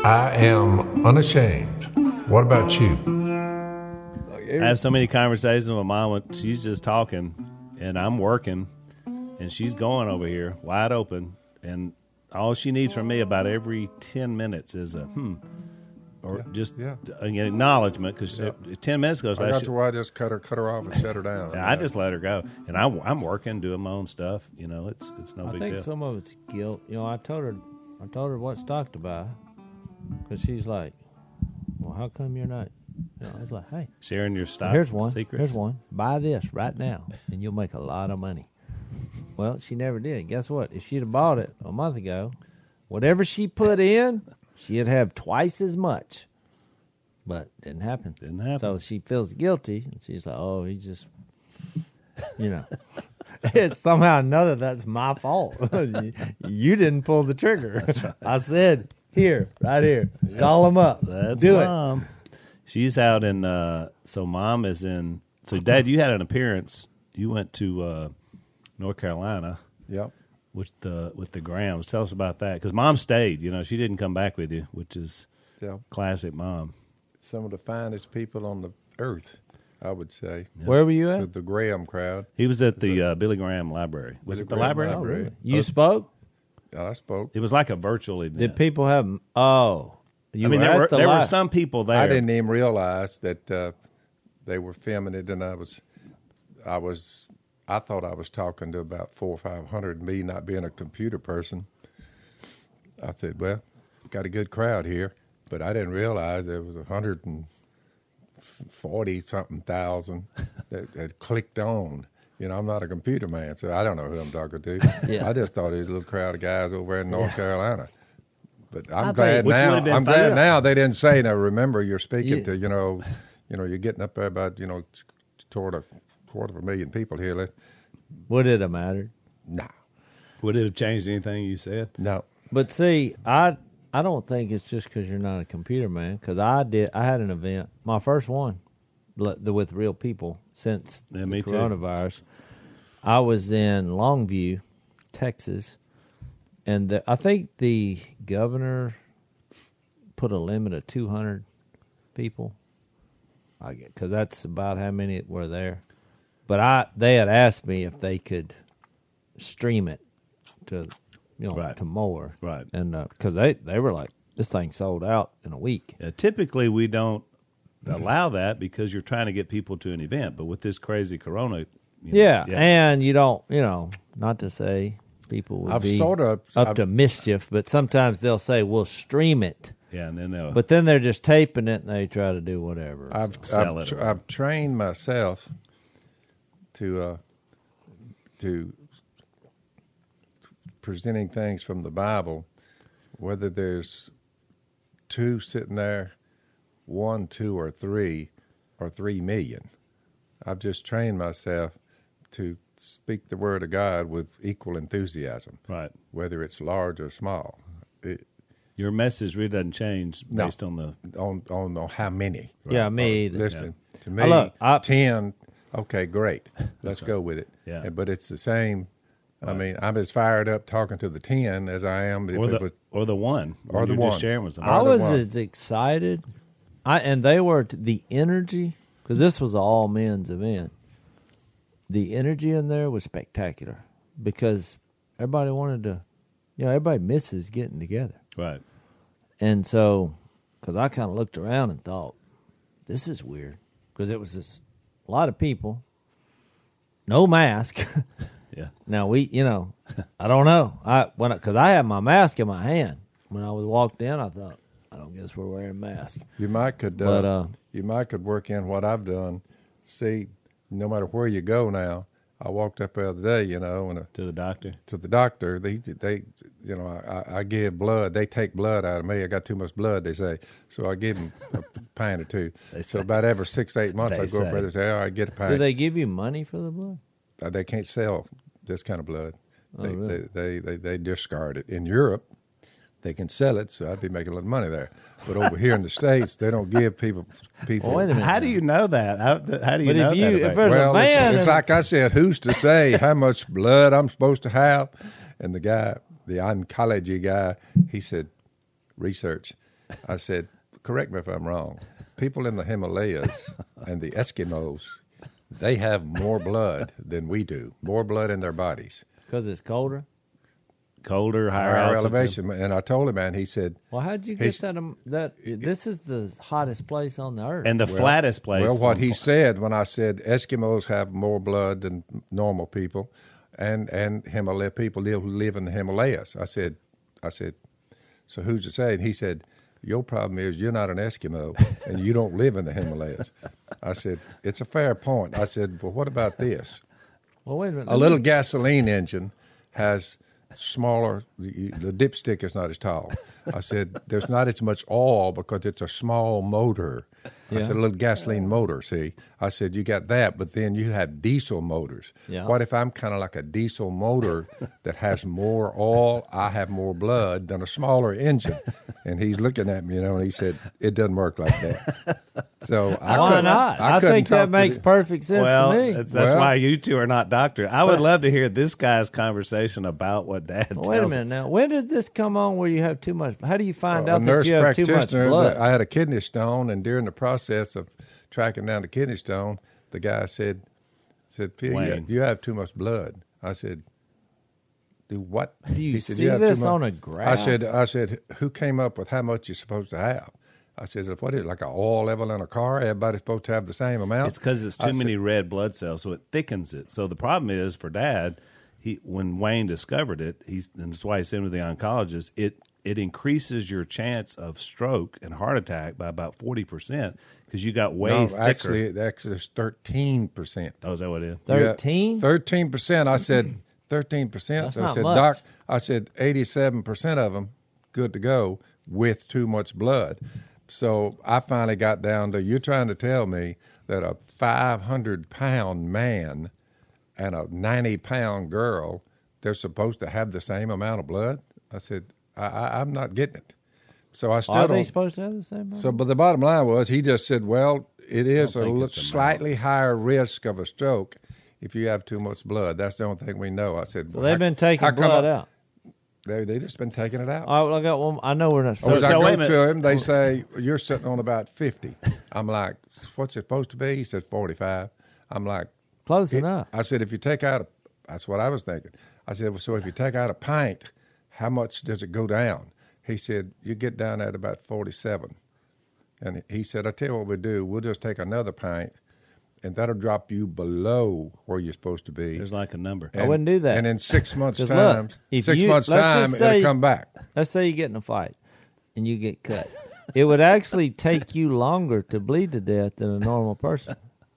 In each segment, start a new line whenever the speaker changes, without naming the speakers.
I am unashamed. What about you?
I have so many conversations with Mom when she's just talking, and I'm working, and she's going over here wide open, and all she needs from me about every 10 minutes is a or just an acknowledgement, because 10 minutes goes by.
That's why I just cut her off and shut her down.
I just let her go, and I'm working, doing my own stuff. You know, it's no big deal.
I think some of it's guilt. You know, I told her what's talked about, because she's like, "Well, how come you're not?" You know, I was like, "Hey,
sharing your stock secrets.
Here's one. Buy this right now, and you'll make a lot of money." Well, she never did. Guess what? If she'd have bought it a month ago, whatever she put in, she'd have twice as much. But didn't happen. So she feels guilty, and she's like, "Oh, he just, you know." It's somehow or another that's my fault. You didn't pull the trigger. That's right. I said, "Here, right here, call him up.
That's
Do
Mom. She's out in. So Mom is in. So Dad, you had an appearance. You went to North Carolina.
Yep.
With the Grahams. Tell us about that, because Mom stayed. You know, she didn't come back with you, which is classic Mom.
Some of the finest people on the earth, I would say.
Yep. Where were you at?
The Graham crowd.
He was at the Billy Graham Library. Was it the library?
Oh, really?
You spoke?
I spoke.
It was like a virtual event.
Did people have? Oh,
there were some people there.
I didn't even realize that they were filming it, and I thought I was talking to about 400 or 500. Me not being a computer person, I said, "Well, got a good crowd here," but I didn't realize there was 140-something thousand that clicked on. You know, I'm not a computer man, so I don't know who I'm talking to. I just thought it was a little crowd of guys over in North Carolina. But I'm glad now. I'm glad now they didn't say. Now remember, you're speaking to you're getting up there about toward a quarter of a million people here.
Would it have mattered?
No.
Would it have changed anything you said?
No.
But see, I don't think it's just because you're not a computer man. Because I had an event, my first one, with real people since the coronavirus. I was in Longview, Texas, and I think the governor put a limit of 200 people. Because that's about how many were there. But they had asked me if they could stream it to to more,
right? And
because they were like, this thing sold out in a week.
Typically, we don't allow that because you're trying to get people to an event. But with this crazy corona,
and you don't, not to say people would be up to mischief, but sometimes they'll say we'll stream it.
Yeah, and then
but then they're just taping it and they try to do whatever.
I've trained myself to presenting things from the Bible, whether there's two sitting there, 1, 2, or 3 million. I've just trained myself to speak the word of God with equal enthusiasm,
right?
Whether it's large or small.
Your message really doesn't change based on the
on how many.
Right? Yeah, me either.
Listen to me. 10. Okay, great. Let's go with it.
Yeah,
but it's the same. Right. I mean, I'm as fired up talking to the 10 as I am
or the one
or the one.
Just sharing with them.
I was as excited, and they were the energy, because this was an all men's event. The energy in there was spectacular because everybody wanted to, everybody misses getting together.
Right.
And so, because I kind of looked around and thought, this is weird. Because it was a lot of people, no mask.
Yeah.
Now, I don't know. Because I had my mask in my hand. When I was walked in, I thought, I don't guess we're wearing masks.
You might could work in what I've done. See, no matter where you go now, I walked up the other day,
to the doctor. To
the doctor, they I give blood. They take blood out of me. I got too much blood, they say. So I give them a pint or two. So about every 6-8 months, I go up there and say, I get a pint.
Do they give you money for the blood?
They can't sell this kind of blood.
Really?
They discard it. In Europe, they can sell it, so I'd be making a lot of money there. But over here in the States, they don't give people.
Well, wait a minute.
How do you know that? How do you know that?
If there's a van,
it's like I said, who's to say how much blood I'm supposed to have? And the guy, the oncology guy, he said, research. I said, correct me if I'm wrong. People in the Himalayas and the Eskimos, they have more blood than we do, more blood in their bodies.
Because it's colder?
Colder, higher
elevation. And I told him, man, he said...
Well, how'd you get that? This is the hottest place on the earth.
And the flattest place.
Well, what he said when I said Eskimos have more blood than normal people and Himalaya people who live in the Himalayas. I said, so who's to say? And he said, your problem is you're not an Eskimo and you don't live in the Himalayas. I said, it's a fair point. I said, well, what about this?
Well, wait a minute.
A little gasoline engine has smaller, the dipstick is not as tall. I said, there's not as much oil because it's a small motor. I said, a little gasoline motor, see? I said, you got that, but then you have diesel motors.
Yeah.
What if I'm kind of like a diesel motor that has more oil, I have more blood than a smaller engine? And he's looking at me, and he said, it doesn't work like that. So
why not? I think that makes perfect sense to me.
That's why you two are not doctors. I would love to hear this guy's conversation about what Dad tells.
Wait a minute now. When did this come on where you have too much? How do you find out that you have too much blood?
I had a kidney stone, and during the process of tracking down the kidney stone, the guy said, Phil, you have too much blood. I said, do what?
Do you see this on a graph?
I said, who came up with how much you're supposed to have? I said, what is it, like an oil level in a car? Everybody's supposed to have the same amount?
It's because it's too many red blood cells, so it thickens it. So the problem is for Dad, when Wayne discovered it, and that's why he sent him to the oncologist, it increases your chance of stroke and heart attack by about 40% because you got way thicker.
Actually, it's 13%.
Oh, is that what it is?
13?
13%. I said, 13%?
That's not
said,
much.
Doc, I said, 87% of them good to go with too much blood. So I finally got down to, you're trying to tell me that a 500-pound man and a 90-pound girl, they're supposed to have the same amount of blood? I said, I'm not getting it. So I still
Are they supposed to have the same amount?
So, but the bottom line was, he just said, well, it is a slightly higher risk of a stroke if you have too much blood. That's the only thing we know. I said,
so they've been taking blood out.
They just been taking it out.
All right, well, I got one. I know we're not.
So I go to him, they say, you're sitting on about 50. I'm like, what's it supposed to be? He said 45. I'm like,
close enough.
I said, if you take out that's what I was thinking. I said, well, so if you take out a pint, how much does it go down? He said, you get down at about 47. And he said, I tell you what we'll do. We'll just take another pint, and that'll drop you below where you're supposed to be.
There's like a number.
And,
I wouldn't do that.
And in 6 months' time,
look,
it'll come back.
Let's say you get in a fight and you get cut. It would actually take you longer to bleed to death than a normal person.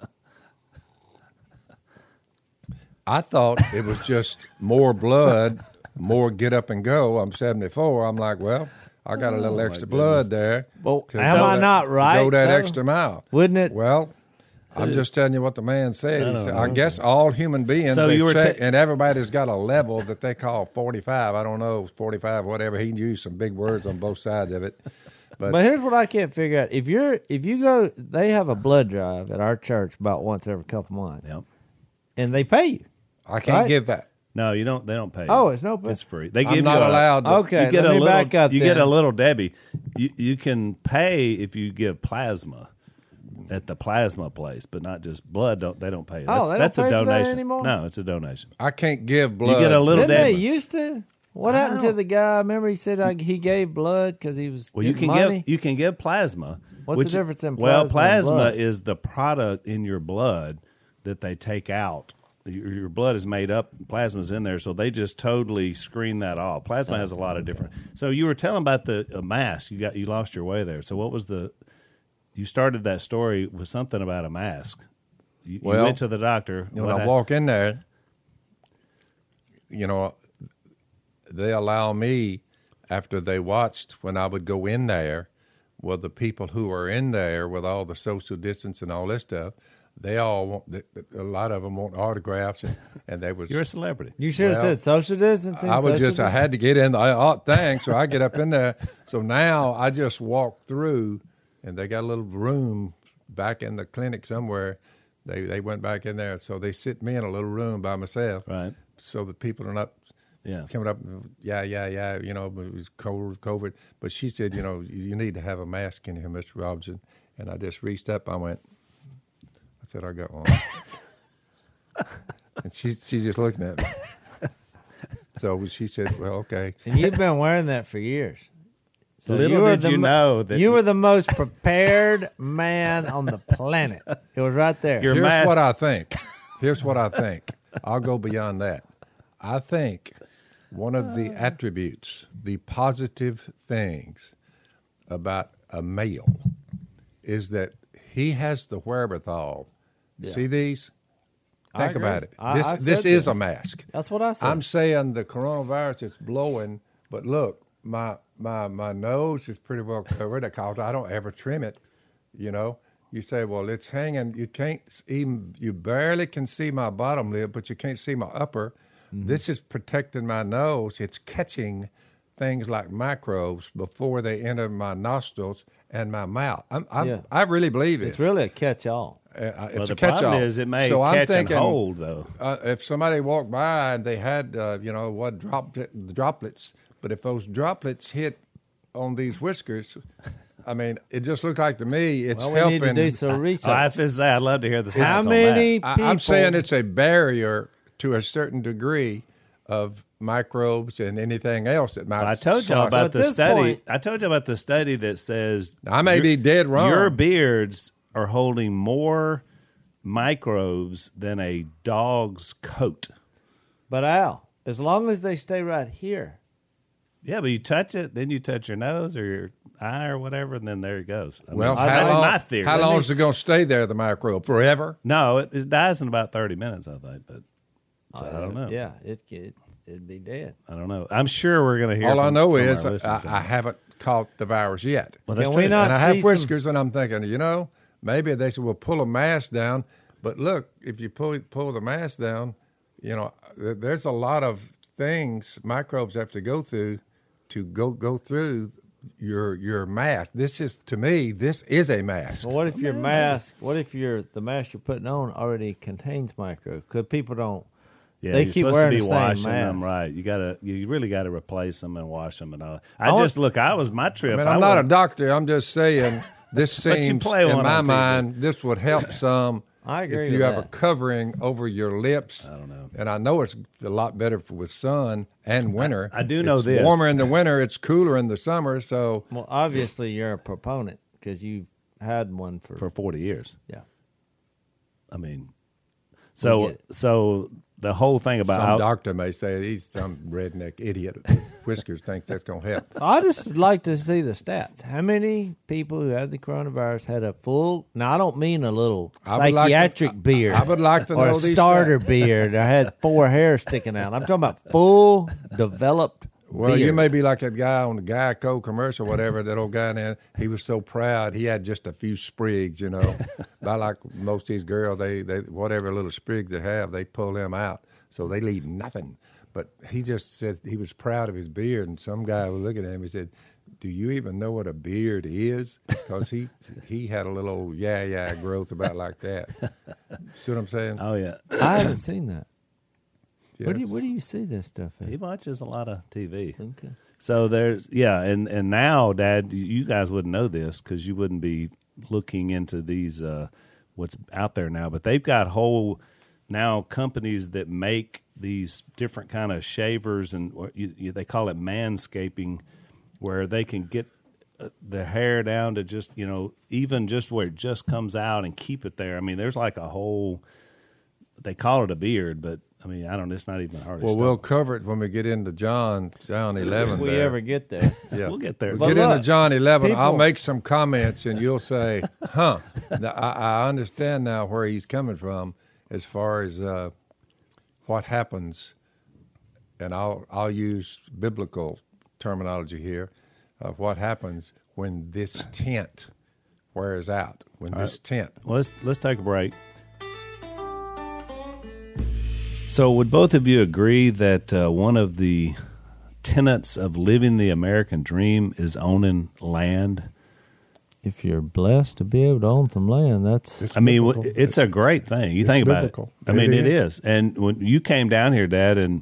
I thought it was just more blood, more get up and go. I'm 74. I'm like, well, I got a little extra blood there.
Well, am I not right?
To go that extra mile.
Wouldn't it?
Well, I'm just telling you what the man said. I guess all human beings,
so
and everybody's got a level that they call 45. I don't know, 45, whatever. He used some big words on both sides of it.
But here's what I can't figure out. If you go, they have a blood drive at our church about once every couple months.
Yep.
And they pay you.
I can't give that.
No, you don't. They don't pay you.
Oh, it's no pay.
It's free. They give
I'm not allowed.
Okay,
you get
let me
little,
back up.
You get a little Debbie. You can pay if you give plasma at the plasma place, but not just blood. They don't pay. That's
don't
a
pay for
donation.
that anymore?
No, it's a donation.
I can't give blood.
You get a little
Didn't
Debbie.
they used to? What happened to the guy? Remember he said he gave blood because he was
you can
money?
you can give plasma.
What's the difference in plasma?
Well, plasma
and blood?
is the product in your blood that they take out. Your blood is made up, plasma's in there, so they just totally screen that off. Plasma has a lot of different. So you were telling about the mask. You lost your way there. So what was you started that story with something about a mask. You went to the doctor.
When I walk in there, they allow me, after they watched when I would go in there, well, the people who are in there with all the social distance and all this stuff, they all want, a lot of them want autographs, and they was.
You're a celebrity.
You should have said social distancing.
I had to get in the thing, so I get up in there. So now I just walk through, and they got a little room back in the clinic somewhere. They went back in there, so they sit me in a little room by myself,
right?
So the people are not coming up, yeah, you know, it was COVID. But she said, you know, you need to have a mask in here, Mr. Robinson. And I just reached up, I said, I got one. And she's just looking at me. So she said, well, okay.
And you've been wearing that for years.
So little did you know that
you were the most prepared man on the planet. It was right there.
Here's what I think. I'll go beyond that. I think one of the attributes, the positive things about a male is that he has the wherewithal. Yeah. See these? Think about it. This is a mask.
That's what I said.
I'm saying the coronavirus is blowing, but look, my nose is pretty well covered because I don't ever trim it. You know, you say, well, it's hanging. You barely can see my bottom lip, but you can't see my upper. Mm-hmm. This is protecting my nose. It's catching things like microbes before they enter my nostrils and my mouth. I really believe it.
It's really a catch-all.
It's
a problem is it may catch and hold, though.
If somebody walked by and they had, droplets, but if those droplets hit on these whiskers, I mean, it just looks like to me it's helping.
We need to do some research.
I'd love to hear the stats
How many
on that.
people?
I'm saying it's a barrier to a certain degree of microbes and anything else that might.
I told you about the study. I told you about the study that says
I may be dead wrong.
Your beards are holding more microbes than a dog's coat.
But Al, as long as they stay right here.
Yeah, but you touch it, then you touch your nose or your eye or whatever, and then there it goes.
That's
my theory.
How long is it going to stay there, the microbe? Forever?
No, it dies in about 30 minutes, I think. But I don't know.
Yeah, it'd be dead.
I don't know. I'm sure we're going to hear.
All I know is I haven't caught the virus yet.
Well, that's
Can
true.
we not
and I have whiskers, and I'm thinking, you know, maybe they said, well, pull a mask down. But look, if you pull the mask down, you know, there's a lot of things microbes have to go through to go through your mask. This is, to me, this is a mask.
Well, what if your mask? What if the mask you're putting on already contains microbes? Because people don't.
Yeah,
they
you're
keep
supposed
wearing
to be
the same
washing
mask.
them, right? You really got to replace them and wash them and all. I was my trip.
I mean, I'm not a doctor. I'm just saying this seems, in my mind, this would help some.
I agree
if you have a covering over your lips.
I don't know.
And I know it's a lot better with sun and winter.
I do know
it's
this.
Warmer in the winter, it's cooler in the summer. So,
well, obviously you're a proponent because you've had one for
40 years.
Yeah.
I mean, so the whole thing about
some doctor may say he's some redneck idiot. Whiskers thinks that's going to help.
I just like to see the stats. How many people who had the coronavirus had a full? Now I don't mean a little psychiatric beard.
I would like to know
or a
these
starter
stats.
beard. Or had 4 hairs sticking out. I'm talking about full developed.
Well,
beard.
you may be like that guy on the Geico commercial, whatever, that old guy there. He was so proud. He had just a few sprigs, you know. Not like most of these girls, they whatever little sprigs they have, they pull them out. So they leave nothing. But he just said he was proud of his beard. And some guy was looking at him, he said, do you even know what a beard is? Because he had a little growth about like that. See what I'm saying?
Oh, yeah.
I haven't seen that.
Yes.
Where do you see this stuff at?
He watches a lot of TV.
Okay.
So there's, and now, Dad, you guys wouldn't know this because you wouldn't be looking into these, what's out there now, but they've got whole now companies that make these different kind of shavers, and they call it manscaping, where they can get the hair down to just, even just where it just comes out and keep it there. I mean, there's like a whole, they call it a beard, but I mean, it's not even hard.
Well, we'll cover it when we get into John 11.
If we ever get there.
Yeah.
We'll get there.
We'll get into John 11. I'll make some comments, and you'll say, huh. Now, I understand now where he's coming from as far as what happens, and I'll use biblical terminology here, of what happens when this tent wears out, tent.
Well, let's take a break. So would both of you agree that one of the tenets of living the American dream is owning land?
If you're blessed to be able to own some land, it's a
great thing. You think about it. I mean, it is. And when you came down here, Dad, and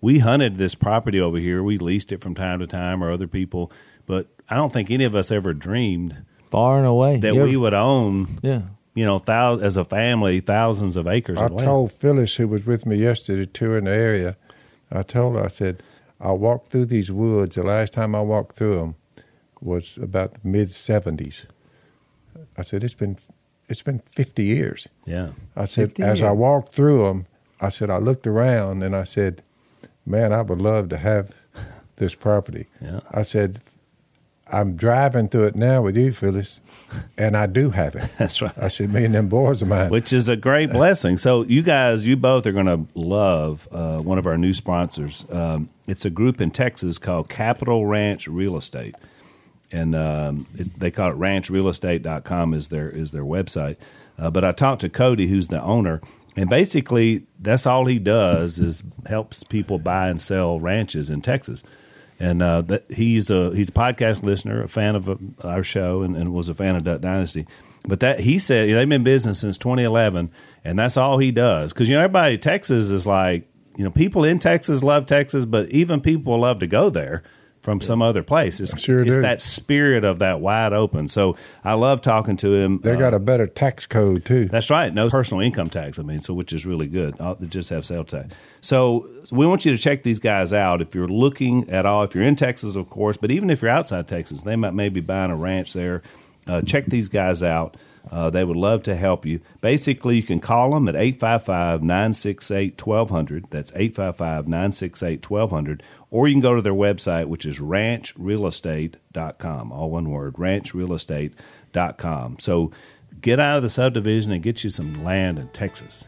we hunted this property over here. We leased it from time to time or other people, but I don't think any of us ever dreamed
far and away
that we would own,
yeah,
as a family, thousands of acres of land.
I told Phyllis, who was with me yesterday touring the area, I told her, I said, I walked through these woods. The last time I walked through them was about the mid-'70s. I said, it's been 50 years.
Yeah.
I said, as I walked through them, I said, I looked around and I said, man, I would love to have this property.
Yeah.
I said, I'm driving through it now with you, Phyllis, and I do have it.
That's right.
I said, me and them boys of mine.
Which is a great blessing. So you both are going to love one of our new sponsors. It's a group in Texas called Capital Ranch Real Estate. And they call it ranchrealestate.com is their website. But I talked to Cody, who's the owner, and basically that's all he does is helps people buy and sell ranches in Texas. And he's a podcast listener, a fan of our show, and was a fan of Duck Dynasty. But that he said they've been in business since 2011, and that's all he does. Because everybody in Texas is like, people in Texas love Texas, but even people love to go there from some other place. It's that spirit of that wide open. So I love talking to him.
They got a better tax code, too.
That's right. No personal income tax, which is really good. They just have sales tax. So we want you to check these guys out if you're looking at all. If you're in Texas, of course, but even if you're outside Texas, they might maybe buying a ranch there. Check these guys out. They would love to help you. Basically, you can call them at 855-968-1200. That's 855-968-1200. Or you can go to their website, which is ranchrealestate.com. All one word, ranchrealestate.com. So get out of the subdivision and get you some land in Texas.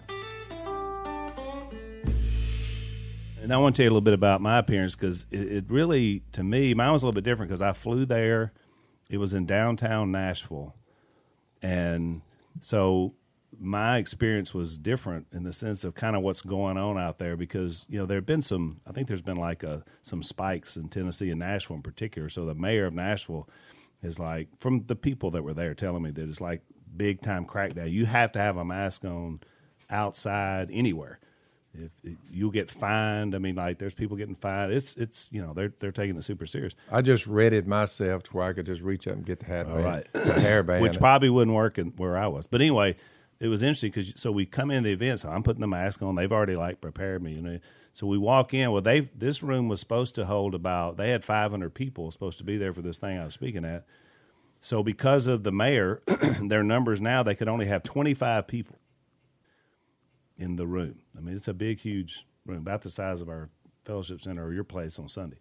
And I want to tell you a little bit about my appearance because it really, to me, mine was a little bit different because I flew there. It was in downtown Nashville. And so my experience was different in the sense of kind of what's going on out there because, there have been I think there's been like some spikes in Tennessee and Nashville in particular. So the mayor of Nashville is like, from the people that were there telling me that it's like big time crackdown. You have to have a mask on outside anywhere. If you'll get fined. There's people getting fined. It's they're taking it super serious.
I just readied myself to where I could just reach up and get the hatband,
right.
The hairband,
which probably wouldn't work where I was. But anyway, it was interesting because we come in the event, so I'm putting the mask on. They've already prepared me, So we walk in. Well, this room was supposed to hold they had 500 people supposed to be there for this thing I was speaking at. So because of the mayor, their numbers now, they could only have 25 people in the room. It's a big, huge room, about the size of our fellowship center or your place on Sunday.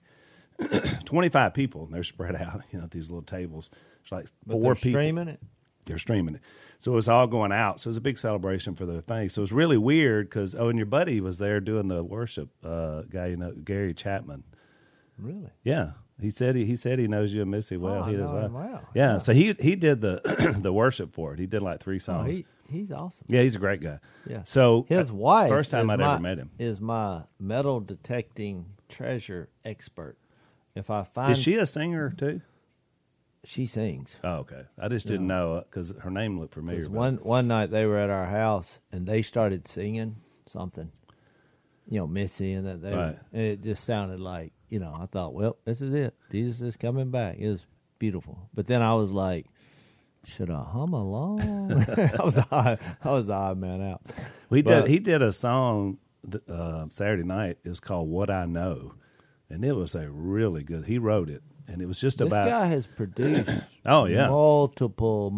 25 people, and they're spread out, at these little tables. It's like four people.
Streaming it?
They're streaming it. So it was all going out. So it was a big celebration for the thing. So it was really weird because, and your buddy was there doing the worship guy, Gary Chapman.
Really?
Yeah. He said he knows you and Missy well. He does well.
Wow.
Yeah. So he did the worship for it. He did like 3 songs.
He's awesome.
Yeah, he's a great guy.
Yeah.
So
his wife,
first time I'd ever met him,
is my metal detecting treasure expert. If I find,
is she a singer too?
She sings.
Oh, okay. I just didn't know because her name looked familiar.
One night they were at our house and they started singing something, Missy and that.
Right.
And it just sounded like, I thought, well, this is it. Jesus is coming back. It was beautiful. But then I was like, should I hum along? I was the odd man out.
He did a song Saturday night. It was called "What I Know," and it was a really good. He wrote it, and it was just
this
about.
This guy has produced. multiple,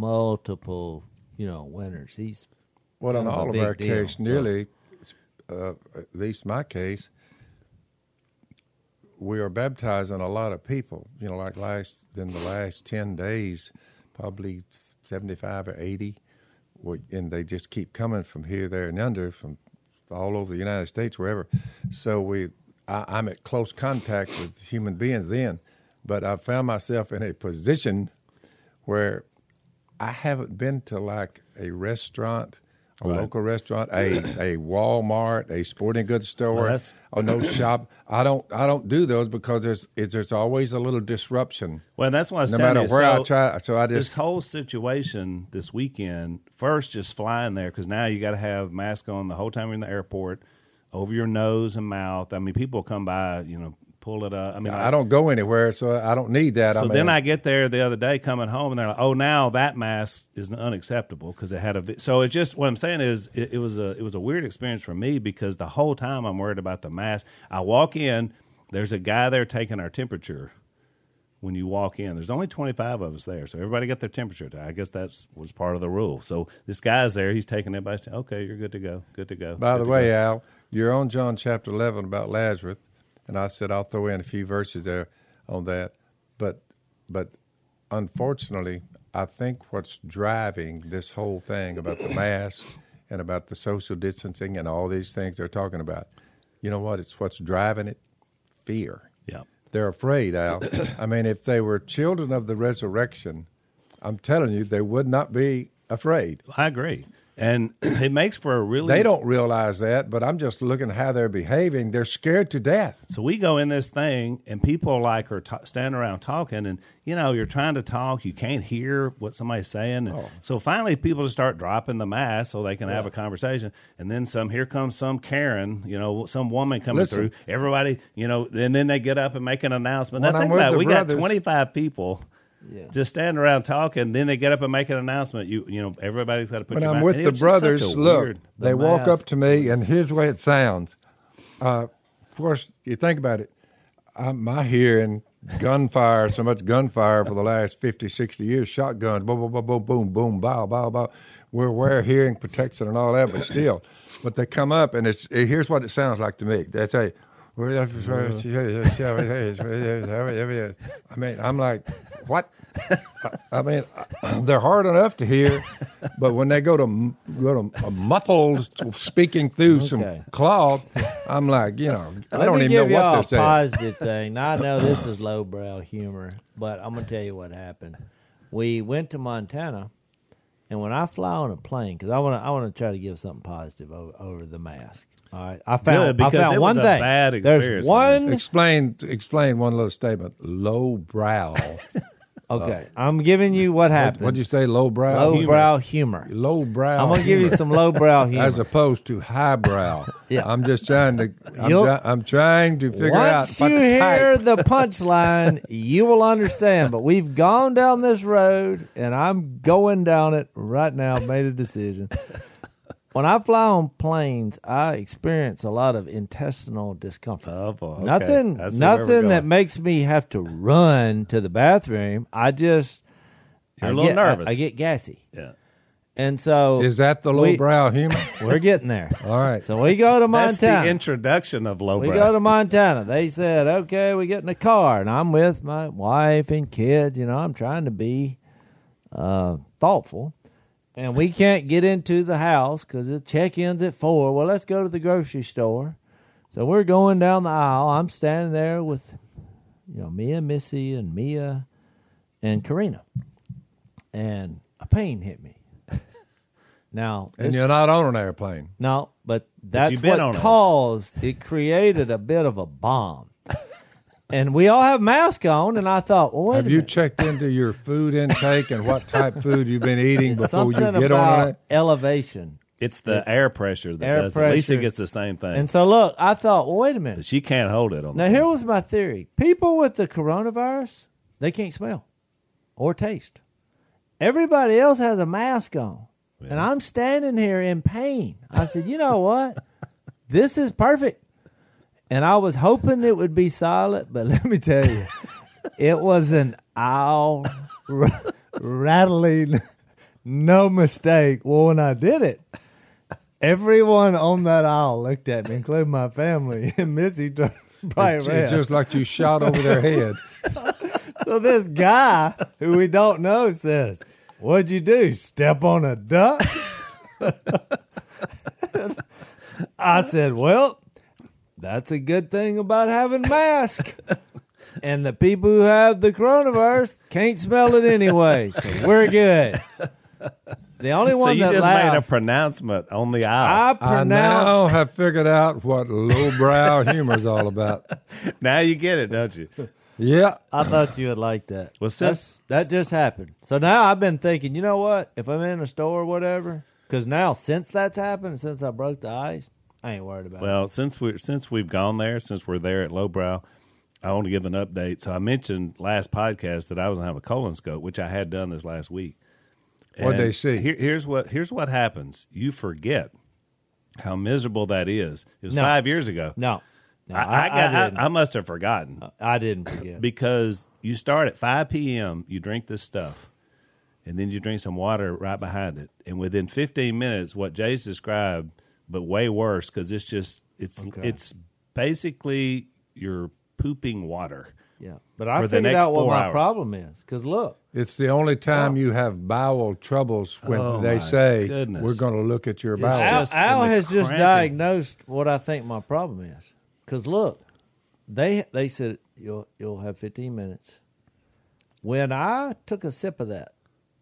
winners. He's
on all of our case, nearly, at least my case. We are baptizing a lot of people. Like in the last 10 days. Probably 75 or 80, and they just keep coming from here, there, and yonder, from all over the United States, wherever. So I'm at close contact with human beings then, but I found myself in a position where I haven't been to like a restaurant, a local restaurant, a Walmart, a sporting goods store, no shop. I don't do those because there's always a little disruption.
Well, that's why I was telling you. No matter where I try, so I just this whole situation this weekend. First, just flying there because now you got to have mask on the whole time you're in the airport. over your nose and mouth. I mean, people come by, pull it up. I mean,
I don't go anywhere, so I don't need that.
So then I get there the other day coming home, and they're like, "Oh, now that mask is unacceptable because it had a." So it's just what I'm saying is it was a weird experience for me because the whole time I'm worried about the mask. I walk in, there's a guy there taking our temperature. When you walk in, there's only 25 of us there, so everybody got their temperature. I guess that was part of the rule. So this guy's there, he's taking everybody. Okay, you're good to go. Good to go.
By the way, Al, you're on John chapter 11 about Lazarus. And I said I'll throw in a few verses there on that. But unfortunately, I think what's driving this whole thing about the mask and about the social distancing and all these things they're talking about, you know what? It's what's driving it? Fear.
Yeah.
They're afraid, Al. I mean, if they were children of the resurrection, I'm telling you, they would not be afraid.
I agree. And it makes for a really...
They don't realize that, but I'm just looking at how they're behaving. They're scared to death.
So we go in this thing, and people are standing around talking, and, you're trying to talk. You can't hear what somebody's saying. And so finally people just start dropping the mask so they can have a conversation. And then here comes some Karen, some woman coming through. Everybody, and then they get up and make an announcement. Now think about it. We got 25 people... Yeah. Just standing around talking, then they get up and make an announcement. Everybody's got to put.
When I'm with the brothers, look, they walk up to me, and here's the way it sounds. Of course, you think about it. My hearing gunfire, so much gunfire for the last 50, 60 years, shotguns, boom, boom, boom, boom, boom, boom, bow, bow, bow. We're wearing hearing protection and all that, but still. But they come up, and here's what it sounds like to me. They say, I mean, I'm like, what? I mean, they're hard enough to hear, but when they go to a muffled speaking through some cloth, I'm like, I don't even know what they're saying.
Positive thing. Now, I know this is lowbrow humor, but I'm going to tell you what happened. We went to Montana, and when I fly on a plane, because I want to try to give something positive over the mask. All right, I found one thing.
Bad experience.
There's one.
Explain one little statement. Low brow.
Okay, I'm giving you what happened.
What'd you say? Low brow.
Low brow humor.
Low brow.
I'm gonna give you some low brow humor
as opposed to high brow. Yeah, I'm just trying to. I'm trying to figure out.
Once you hear the punchline, you will understand. But we've gone down this road, and I'm going down it right now. Made a decision. When I fly on planes, I experience a lot of intestinal discomfort.
Oh, boy. Okay.
Nothing that makes me have to run to the bathroom. You're
a little nervous.
I get gassy.
Yeah.
And so...
Is that the lowbrow humor?
We're getting there.
All right.
So we go to Montana.
That's the introduction of lowbrow.
We go to Montana. They said, okay, we get in the car, and I'm with my wife and kids. I'm trying to be thoughtful. And we can't get into the house because the check-in's at 4. Well, let's go to the grocery store. So we're going down the aisle. I'm standing there with, me and Missy and Mia and Karina. And a pain hit me. Now,
and you're not on an airplane.
No, but that's what caused it. Created a bit of a bomb. And we all have masks on, and I thought, well, wait
have
a
you
minute.
checked into your food intake and what type food you've been eating before you get
about
on it?
Elevation.
It's the air pressure that does it. At least it gets the same thing.
And so, look, I thought, well, wait a minute.
But she can't hold it on.
Now, here was my theory. People with the coronavirus, they can't smell or taste. Everybody else has a mask on, and I'm standing here in pain. I said, you know what? This is perfect. And I was hoping it would be silent, but let me tell you, it was an owl rattling, no mistake. Well, when I did it, everyone on that aisle looked at me, including my family, and Missy probably ran.
It's just like you shot over their head.
So this guy, who we don't know, says, what'd you do, step on a duck? I said, well... That's a good thing about having masks. And the people who have the coronavirus can't smell it anyway. So we're good. The only one that
So you just
laughed,
made a pronouncement on the aisle.
I now have figured out what lowbrow humor is all about.
Now you get it, don't you?
Yeah.
I thought you would like that.
Well,
that just happened. So now I've been thinking, you know what? If I'm in a store or whatever, because now since that's happened, since I broke the ice, I ain't worried about it.
Well, since we've gone there, since we're there at Lowbrow, I want to give an update. So I mentioned last podcast that I was going to have a colonoscope, which I had done this last week.
What they see?
Here's what happens. You forget how miserable that is. It was 5 years ago.
No,
I must have forgotten.
I didn't forget.
Because you start at 5 p.m., you drink this stuff, and then you drink some water right behind it. And within 15 minutes, what Jay's described, but way worse, because it's basically you're pooping water.
Yeah, but I figured out what my problem is. Because look,
it's the only time you have bowel troubles when they say we're going to look at your bowels.
Al has just diagnosed what I think my problem is. Because look, they said you'll have 15 minutes. When I took a sip of that,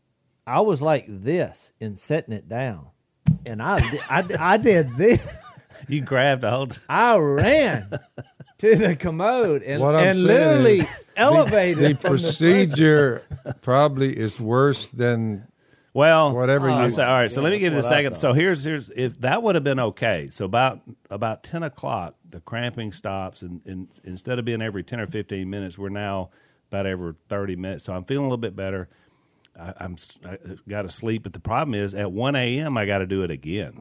I was like this in setting it down. And I did this.
You grabbed a hold.
I ran to the commode and literally elevated.
The procedure probably is worse than whatever you
say. All right, so let me give you the second. So here's if that would have been okay. So about 10 o'clock, the cramping stops, and instead of being every 10 or 15 minutes, we're now about every 30 minutes. So I'm feeling a little bit better. I got to sleep, but the problem is at 1 a.m. I got to do it again.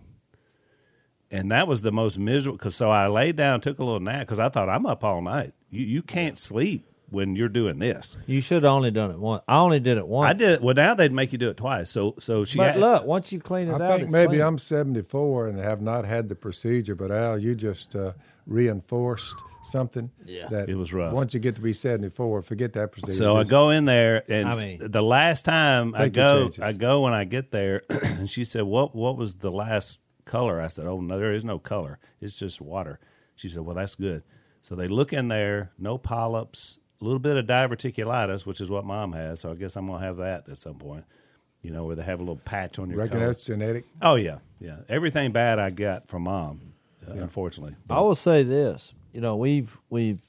And that was the most miserable. So I laid down, took a little nap because I thought I'm up all night. You can't sleep when you're doing this.
You should have only done it once. I only did it once.
I did. Well, now they'd make you do it twice. So she.
But look, once you clean it out,
I think maybe I'm 74 and have not had the procedure. But Al, you just reinforced something.
Yeah,
that
it was rough.
Once you get to be 74, forget that procedure.
So I go in there, and the last time I go when I get there, and she said, "What was the last color?" I said, "Oh no, there is no color. It's just water." She said, "Well, that's good." So they look in there, no polyps, a little bit of diverticulitis, which is what Mom has. So I guess I'm gonna have that at some point. You know, where they have a little patch on your.
Reckon that's genetic?
Oh yeah. Everything bad I got from Mom, unfortunately.
But I will say this. You know, we've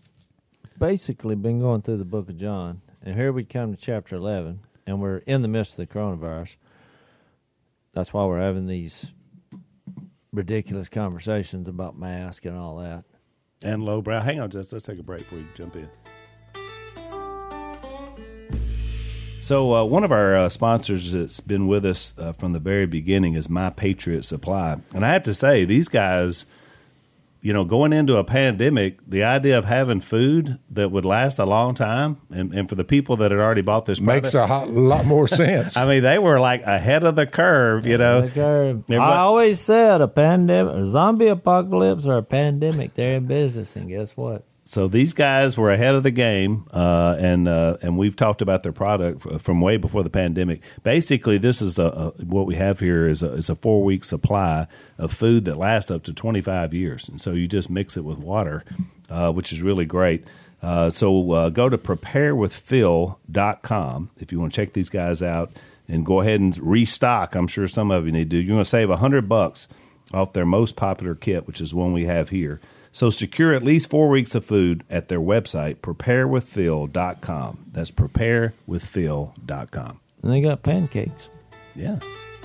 basically been going through the book of John, and here we come to chapter 11, and we're in the midst of the coronavirus. That's why we're having these ridiculous conversations about masks and all that.
And lowbrow. Hang on, let's take a break before you jump in. So one of our sponsors that's been with us from the very beginning is My Patriot Supply. And I have to say, these guys, you know, going into a pandemic, the idea of having food that would last a long time, and for the people that had already bought this product,
makes a lot more sense.
I mean, they were like ahead of the curve, you know.
I always said a pandemic, a zombie apocalypse or a pandemic, they're in business, and guess what?
So these guys were ahead of the game, and we've talked about their product from way before the pandemic. Basically, this is what we have here is a 4-week supply of food that lasts up to 25 years, and so you just mix it with water, which is really great. So go to preparewithphil.com if you want to check these guys out and go ahead and restock. I'm sure some of you need to. You're going to save $100 off their most popular kit, which is one we have here. So secure at least 4 weeks of food at their website, preparewithphil.com. That's preparewithphil.com.
And they got pancakes.
Yeah.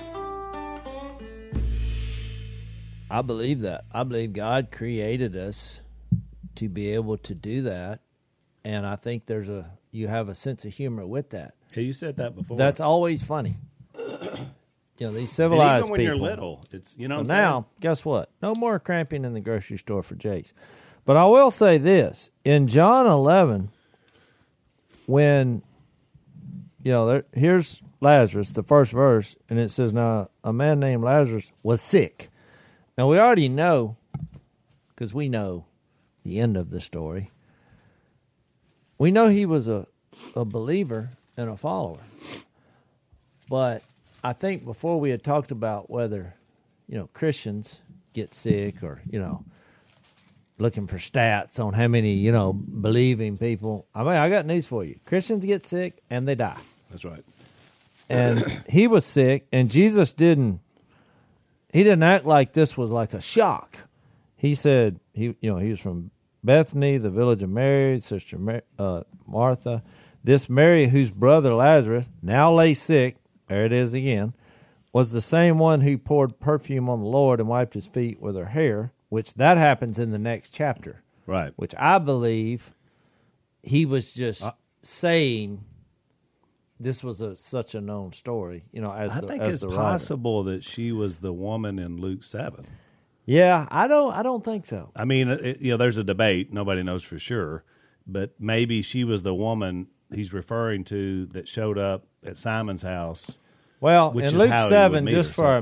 I believe that. I believe God created us to be able to do that. And I think you have a sense of humor with that.
Hey, you said that before.
That's always funny. You know, these civilized
people. Even when
people.
You're little, it's, you know.
So
what
now, guess what? No more cramping in the grocery store for Jace. But I will say this: in John 11, when here's Lazarus, the first verse, and it says, "Now a man named Lazarus was sick." Now we already know, because we know the end of the story. We know he was a believer and a follower, but I think before we had talked about whether, Christians get sick or, looking for stats on how many, believing people. I mean, I got news for you. Christians get sick and they die.
That's right.
And he was sick, and Jesus didn't act like this was like a shock. He said, he was from Bethany, the village of Mary, sister Martha. This Mary, whose brother Lazarus now lay sick, there it is again, was the same one who poured perfume on the Lord and wiped his feet with her hair, which that happens in the next chapter.
Right.
Which I believe he was just saying this was such a known story, I think
it's possible that she was the woman in Luke 7.
Yeah, I don't think so.
I mean, there's a debate. Nobody knows for sure. But maybe she was the woman he's referring to that showed up at Simon's house.
Well, in Luke 7, just for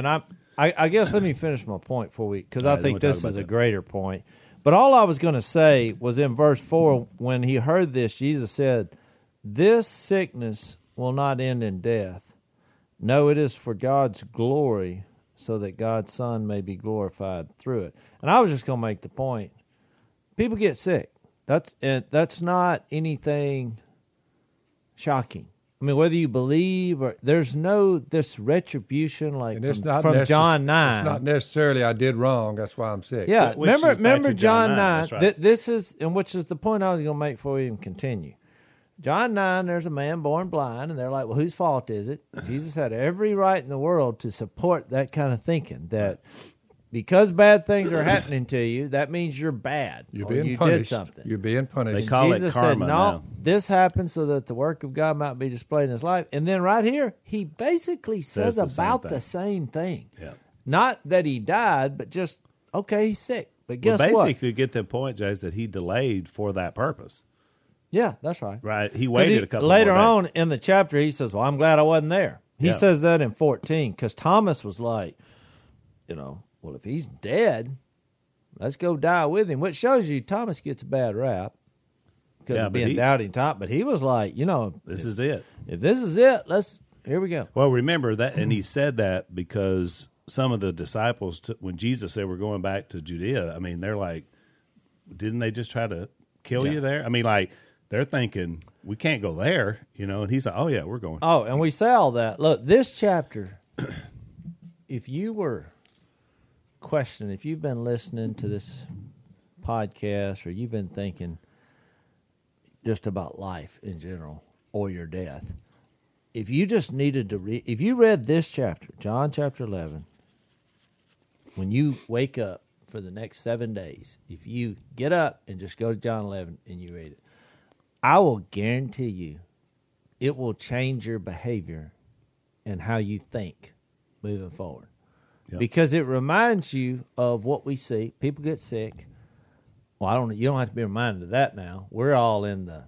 I guess let me finish my point because I think this is a greater point. But all I was going to say was in verse 4, when he heard this, Jesus said, "This sickness will not end in death. No, it is for God's glory, so that God's Son may be glorified through it." And I was just going to make the point. People get sick. That's not anything shocking. I mean, whether you believe or there's this retribution from John 9.
It's not necessarily I did wrong. That's why I'm sick.
Yeah, remember John 9. Right. This is, and which is the point I was going to make before we even continue. John 9, there's a man born blind, and they're like, well, whose fault is it? Jesus had every right in the world to support that kind of thinking, that because bad things are happening to you, that means you're bad.
You're being punished.
Did something.
You're being punished.
They call
Jesus
it karma
said,
now.
This happened so that the work of God might be displayed in his life. And then right here, he basically says about the same thing.
Yeah.
Not that he died, but just, okay, he's sick. But guess
what?
Basically,
to get the point, Jay, is that he delayed for that purpose.
Yeah, that's right.
Right. He waited a couple
later
more days.
on in the chapter, he says, well, I'm glad I wasn't there. He says that in 14, because Thomas was like, well, if he's dead, let's go die with him, which shows you Thomas gets a bad rap because of being doubting Tom. But he was like,
this is it.
If this is it, here we go.
Well, remember that, and he said that because some of the disciples, when Jesus said we're going back to Judea, I mean, they're like, didn't they just try to kill you there? I mean, like, they're thinking, we can't go there, and he's like, oh, yeah, we're going.
Oh, and we say all that. Look, this chapter, if you were questioning, if you've been listening to this podcast or you've been thinking just about life in general or your death, if you just needed to read, if you read this chapter, John chapter 11, when you wake up for the next 7 days, if you get up and just go to John 11 and you read it, I will guarantee you it will change your behavior and how you think moving forward. Yep. Because it reminds you of what we see. People get sick. Well, you don't have to be reminded of that now. We're all in the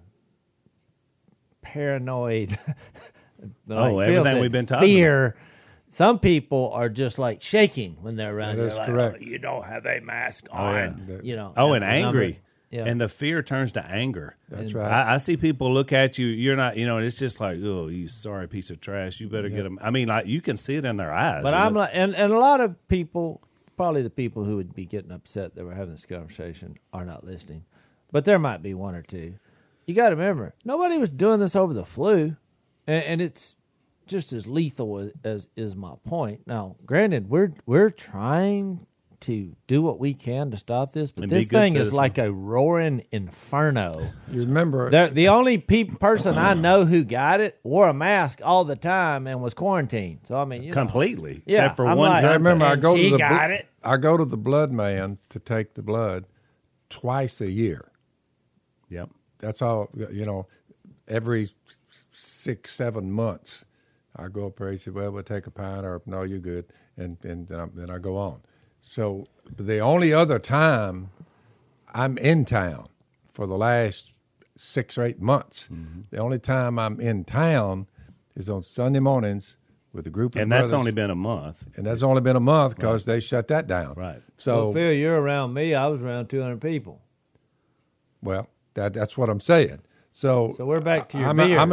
paranoid
everything we've been talking
fear.
About.
Some people are just like shaking when they're around.
That's correct.
You don't have a mask on.
And angry. Yeah. And the fear turns to anger.
That's right.
I see people look at you. You're not, and it's just like, oh, you sorry piece of trash. You better get them. I mean, like, you can see it in their eyes.
But I'm like, and a lot of people, probably the people who would be getting upset that we're having this conversation are not listening. But there might be one or two. You got to remember, nobody was doing this over the flu, and it's just as lethal as is my point. Now, granted, we're trying to do what we can to stop this, but this thing is like a roaring inferno.
You remember,
the only person I know who got it wore a mask all the time and was quarantined. So I mean,
completely, except for one.
Like, I remember I go to the blood man to take the blood twice a year.
Yep,
that's all. Every 6-7 months, I go up there and say, "Well, we'll take a pint," or "No, you're good," and then I go on. So the only other time I'm in town for the last 6 or 8 months, the only time I'm in town is on Sunday mornings with a group of brothers.
And that's only been a month.
And that's only been a month because they shut that down.
Right.
So,
Phil, you're around me. I was around 200 people.
Well, that's what I'm saying. So
we're back to your
beer. I'm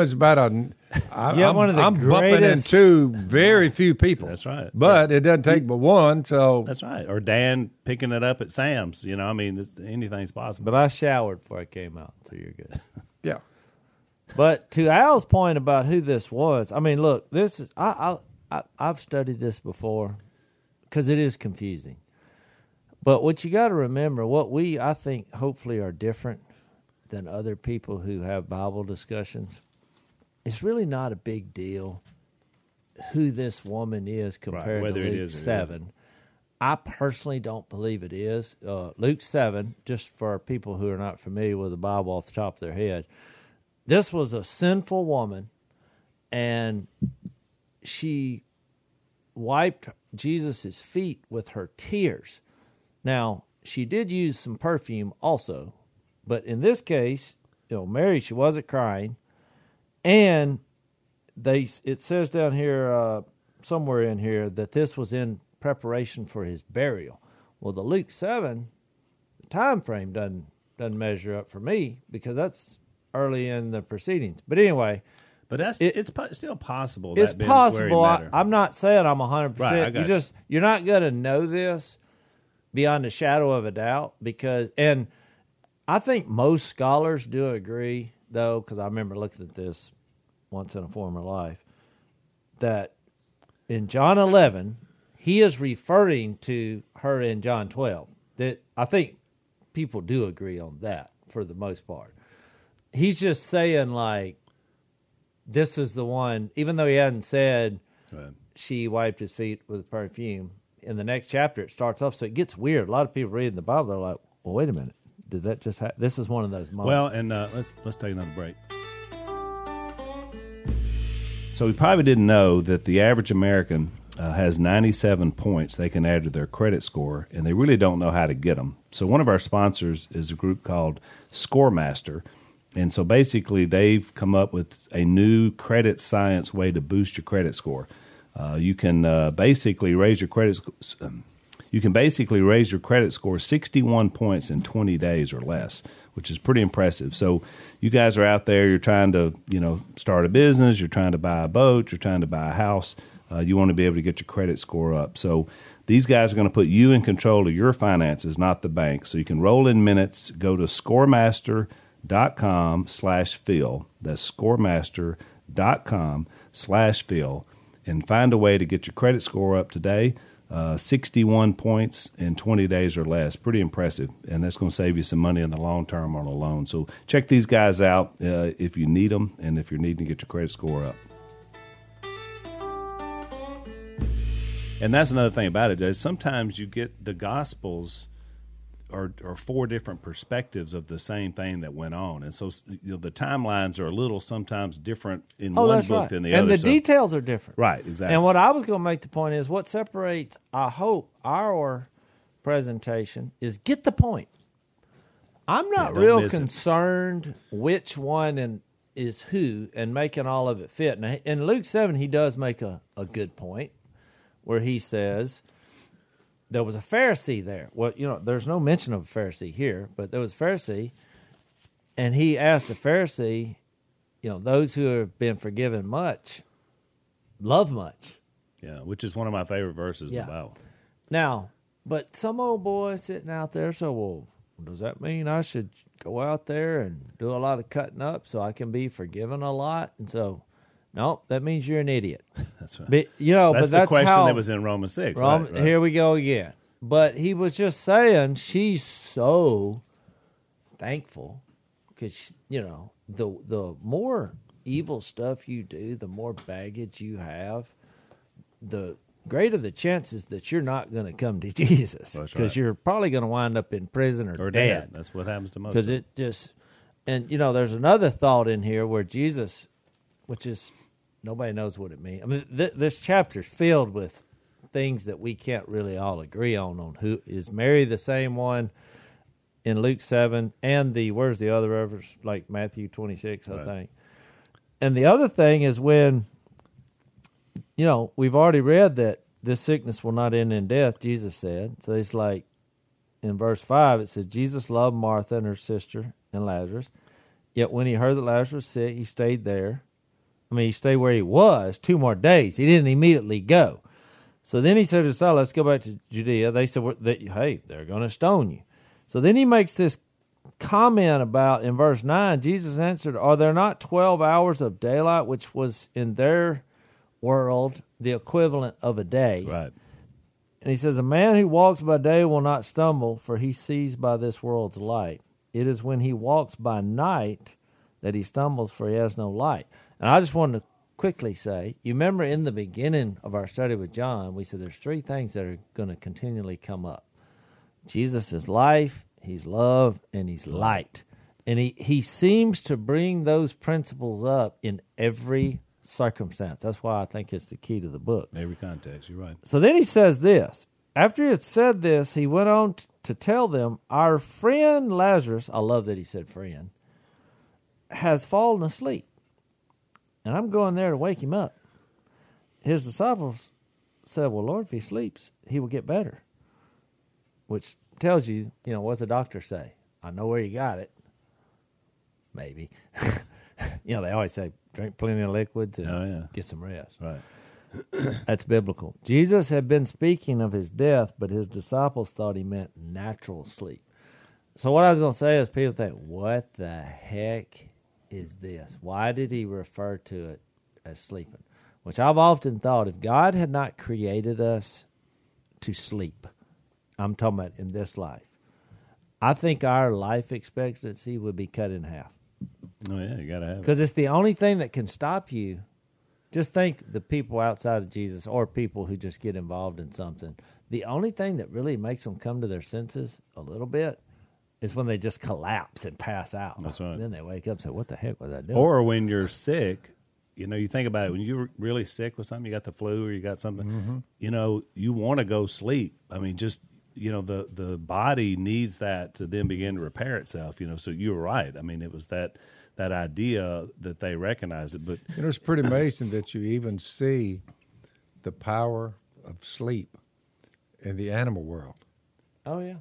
bumping into very few people.
That's right.
But it doesn't take but one. So
that's right. Or Dan picking it up at Sam's. I mean, anything's possible.
But I showered before I came out, so you're good.
Yeah.
But to Al's point about who this was, I mean, look, this is I've studied this before because it is confusing. But what you got to remember, what I think hopefully are different than other people who have Bible discussions, it's really not a big deal who this woman is compared to Luke 7. I personally don't believe it is. Luke 7, just for people who are not familiar with the Bible off the top of their head, this was a sinful woman, and she wiped Jesus' feet with her tears. Now, she did use some perfume also, but in this case, Mary, she wasn't crying, and it says down here, somewhere in here, that this was in preparation for his burial. Well, the Luke 7, the time frame doesn't measure up for me because that's early in the proceedings. But anyway,
but it's still possible.
It's possible. I'm not saying I'm 100%. Right, you're not going to know this beyond a shadow of a doubt and I think most scholars do agree, though, because I remember looking at this once in a former life, that in John 11, he is referring to her in John 12. That I think people do agree on that for the most part. He's just saying, like, this is the one, even though he hadn't said she wiped his feet with perfume. In the next chapter, it starts off, so it gets weird. A lot of people reading the Bible, they're like, well, wait a minute. Did that just happen? This is one of those moments.
Well, and let's take another break. So we probably didn't know that the average American has 97 points they can add to their credit score, and they really don't know how to get them. So one of our sponsors is a group called ScoreMaster, and so basically they've come up with a new credit science way to boost your credit score. You can basically raise your credit score 61 points in 20 days or less, which is pretty impressive. So you guys are out there, you're trying to, start a business, you're trying to buy a boat, you're trying to buy a house. You want to be able to get your credit score up. So these guys are going to put you in control of your finances, not the bank. So you can roll in minutes. Go to scoremaster.com/Phil. That's scoremaster.com/Phil. And find a way to get your credit score up today. 61 points in 20 days or less. Pretty impressive. And that's going to save you some money in the long term on a loan. So check these guys out if you need them and if you're needing to get your credit score up. And that's another thing about it, Jay. Sometimes you get the Gospels are four different perspectives of the same thing that went on. And so the timelines are a little sometimes different in one book than the other.
And the details are different.
Right, exactly.
And what I was going to make the point is what separates, I hope, our presentation is get the point. I'm not real concerned which one is who and making all of it fit. Now, in Luke 7, he does make a good point where he says, there was a Pharisee there. Well, there's no mention of a Pharisee here, but there was a Pharisee, and he asked the Pharisee, those who have been forgiven much, love much.
Yeah, which is one of my favorite verses in the Bible.
Now, but some old boy sitting out there, so, well, does that mean I should go out there and do a lot of cutting up so I can be forgiven a lot? And so, no, that means you're an idiot.
That's right.
But,
that's the question that was in Romans 6. Right.
Here we go again. But he was just saying she's so thankful because, the more evil stuff you do, the more baggage you have, the greater the chances that you're not going to come to Jesus because you're probably going to wind up in prison or dead.
That's what happens to most.
Because it just, and, there's another thought in here where Jesus, which is, nobody knows what it means. I mean, this chapter is filled with things that we can't really all agree on who is Mary the same one in Luke 7 and where's the other verse, like Matthew 26, I think. And the other thing is when, we've already read that this sickness will not end in death, Jesus said. So it's like in verse 5, it says, Jesus loved Martha and her sister and Lazarus. Yet when he heard that Lazarus was sick, he stayed there. He stayed where he was 2 more days. He didn't immediately go. So then he said to his son, let's go back to Judea. They said, hey, they're going to stone you. So then he makes this comment about, in verse 9, Jesus answered, are there not 12 hours of daylight, which was in their world the equivalent of a day?
Right.
And he says, a man who walks by day will not stumble, for he sees by this world's light. It is when he walks by night that he stumbles, for he has no light. And I just wanted to quickly say, you remember in the beginning of our study with John, we said there's three things that are going to continually come up. Jesus is life, he's love, and he's light. And he seems to bring those principles up in every circumstance. That's why I think it's the key to the book.
Every context, you're right.
So then he says this. After he had said this, he went on to tell them, our friend Lazarus, I love that he said friend, has fallen asleep. And I'm going there to wake him up. His disciples said, well, Lord, if he sleeps, he will get better. Which tells you, what's the doctor say? I know where you got it. Maybe. They always say, drink plenty of liquids and get some rest.
Right.
That's biblical. Jesus had been speaking of his death, but his disciples thought he meant natural sleep. So what I was going to say is people think, what the heck is this? Why did he refer to it as sleeping? Which I've often thought, if God had not created us to sleep, I'm talking about in this life, I think our life expectancy would be cut in half.
Oh, yeah, you got to have it.
Because it's the only thing that can stop you. Just think the people outside of Jesus or people who just get involved in something. The only thing that really makes them come to their senses a little bit is when they just collapse and pass out.
That's right.
And then they wake up and say, what the heck was I doing?
Or when you're sick, you think about it. When you're really sick with something, you got the flu or you got something, you want to go sleep. I mean, just, the body needs that to then begin to repair itself, So you're right. I mean, it was that idea that they recognized it. But
it's pretty amazing that you even see the power of sleep in the animal world.
Oh yeah.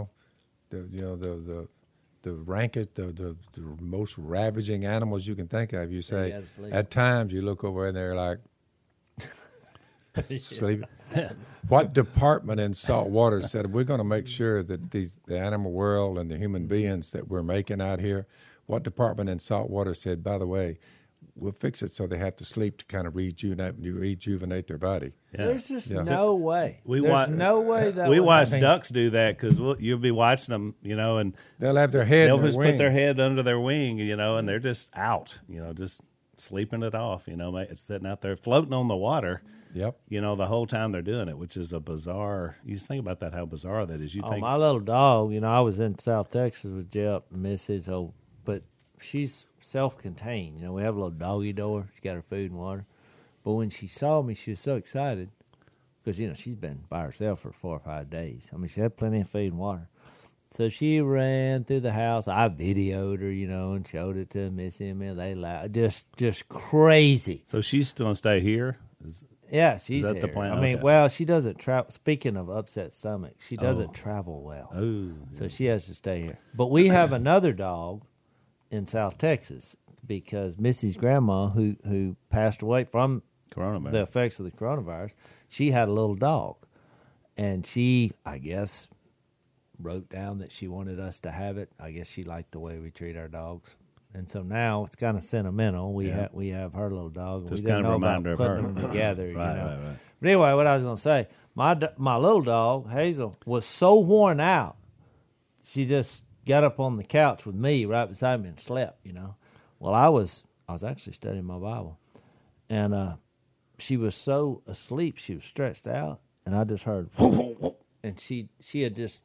The rankest, the most ravaging animals you can think of. You say at times you look over and they're like sleeping. What department in salt water said we're going to make sure that the animal world and the human beings that we're making out here? What department in salt water said, by the way, we'll fix it so they have to sleep to kind of rejuvenate their body?
Yeah. There's just no way.
No way that we watch ducks do that because you'll be watching them, and
they'll have their head.
They'll just put their head under their wing, and they're just out, just sleeping it off. It's sitting out there floating on the water.
Yep.
The whole time they're doing it, which is a bizarre. You just think about that, how bizarre that is.
My little dog. I was in South Texas with Jep and Mrs. But she's self-contained. We have a little doggy door. She's got her food and water. But when she saw me, she was so excited because, she's been by herself for 4 or 5 days. I mean, she had plenty of food and water. So she ran through the house. I videoed her, and showed it to Missy and me. They laughed. Just crazy.
So she's still going to stay here?
Yeah, she's
here.
Is
that the plan?
I mean, well, she doesn't travel. Speaking of upset stomach, she doesn't travel well.
Oh.
So she has to stay here. But we have another dog in South Texas because Missy's grandma, who passed away from the effects of the coronavirus, she had a little dog. And she, I guess, wrote down that she wanted us to have it. I guess she liked the way we treat our dogs. And so now it's kind of sentimental. We have her little dog.
Just
we didn't know about putting them together. Right. But anyway, what I was going to say, my little dog, Hazel, was so worn out, she just got up on the couch with me right beside me and slept, Well, I was actually studying my Bible. And she was so asleep, she was stretched out. And I just heard, and she had just,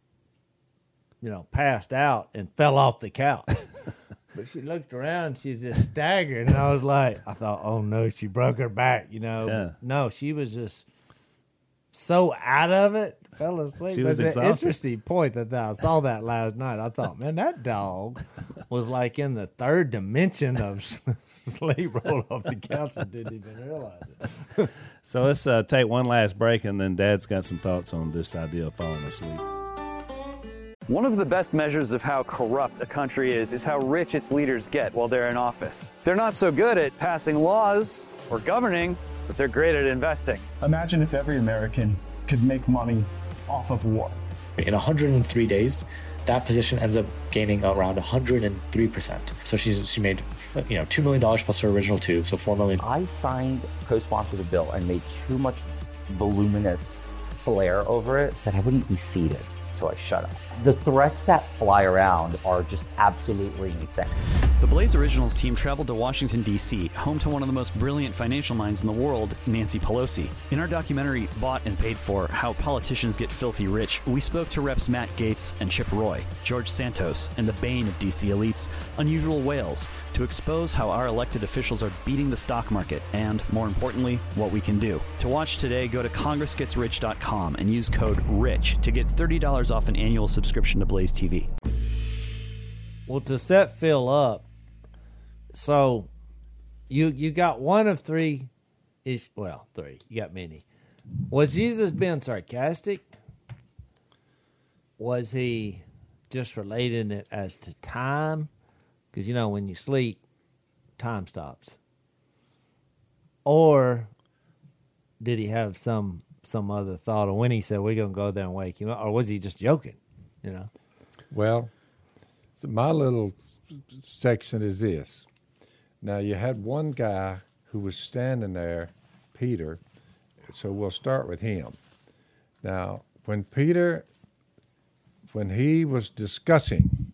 passed out and fell off the couch. But she looked around, she just staggered, and I thought, oh no, she broke her back,
Yeah.
No, she was just so out of it, fell asleep.
She was exhausted.
An interesting point that I saw that last night. I thought, man, that dog was like in the third dimension of sleep, rolled off the couch and didn't even realize it.
So let's take one last break, and then Dad's got some thoughts on this idea of falling asleep.
One of the best measures of how corrupt a country is how rich its leaders get while they're in office. They're not so good at passing laws or governing, but they're great at investing.
Imagine if every American could make money off of war.
In 103 days, that position ends up gaining around 103%. So she made $2 million plus her original $2, so $4 million.
I signed, co-sponsored a bill and made too much voluminous flair over it that I wouldn't be seated. so I shut up. The threats that fly around are just absolutely insane.
The Blaze Originals team traveled to Washington, D.C., home to one of the most brilliant financial minds in the world, Nancy Pelosi. In our documentary, Bought and Paid For, How Politicians Get Filthy Rich, we spoke to Reps Matt Gaetz and Chip Roy, George Santos, and the bane of D.C. elites, Unusual Whales, to expose how our elected officials are beating the stock market and, more importantly, what we can do. To watch today, go to congressgetsrich.com and use code RICH to get $30 off an annual subscription to Blaze TV.
Well, to set Phil up, so you got one of three, three. You got many. Was Jesus being sarcastic? Was he just relating it as to time? Because, when you sleep, time stops. Or did he have some other thought of when he said, we're going to go there and wake him up? Or was he just joking,
Well, so my little section is this. Now, you had one guy who was standing there, Peter, so we'll start with him. Now, when he was discussing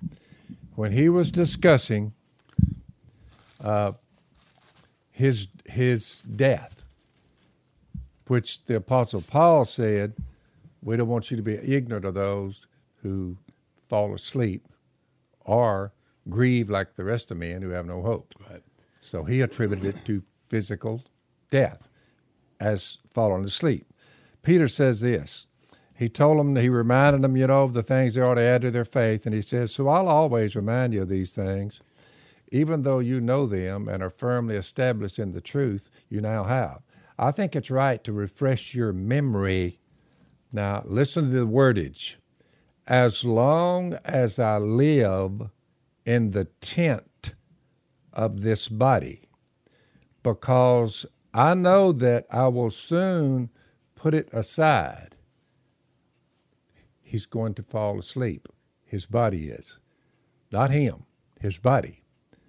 his death, which the Apostle Paul said, we don't want you to be ignorant of those who fall asleep or grieve like the rest of men who have no hope.
Right.
So he attributed it to physical death as falling asleep. Peter says this. He reminded them, of the things they ought to add to their faith. And he says, so I'll always remind you of these things, even though you know them and are firmly established in the truth you now have. I think it's right to refresh your memory. Now, listen to the wordage. As long as I live in the tent of this body, because I know that I will soon put it aside. He's going to fall asleep. His body is. Not him, his body.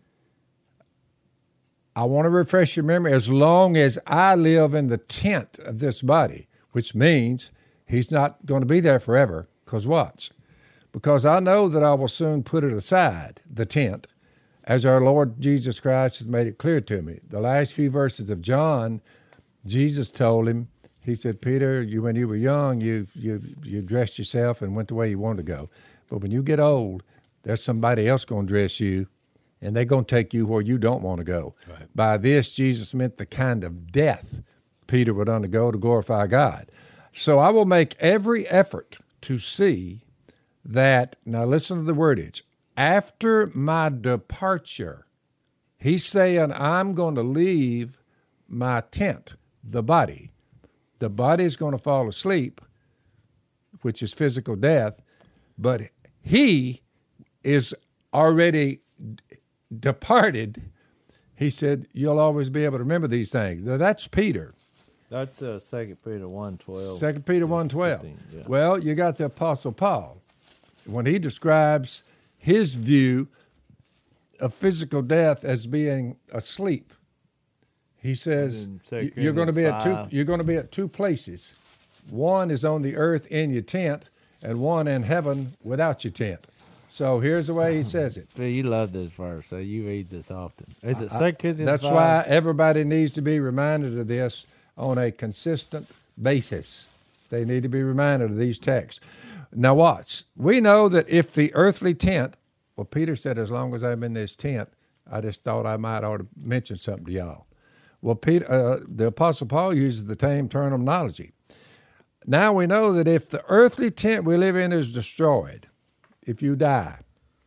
I want to refresh your memory. As long as I live in the tent of this body, which means he's not going to be there forever, because watch. Because I know that I will soon put it aside, the tent, as our Lord Jesus Christ has made it clear to me. The last few verses of John, Jesus told him, he said, Peter, when you were young, you dressed yourself and went the way you wanted to go. But when you get old, there's somebody else going to dress you, and they're going to take you where you don't want to go. Right. By this, Jesus meant the kind of death Peter would undergo to glorify God. So I will make every effort to see that, now listen to the wordage, after my departure, he's saying I'm going to leave my tent, the body. The body is going to fall asleep, which is physical death, but he is already departed. He said, you'll always be able to remember these things. Now, that's Peter.
That's 2 Peter 1:12.
2 Peter 1:12.
Yeah.
Well, you got the Apostle Paul. When he describes his view of physical death as being asleep, he says you're going to be at two places. One is on the earth in your tent, and one in heaven without your tent. So here's the way he says it.
You love this verse, so you read this often. Is it 2 Corinthians 5?
That's why everybody needs to be reminded of this on a consistent basis. They need to be reminded of these texts. Now watch. We know that if the earthly tent, well, Peter said, as long as I'm in this tent, I just thought I might ought to mention something to y'all. Well, the Apostle Paul uses the same terminology. Now we know that if the earthly tent we live in is destroyed, if you die,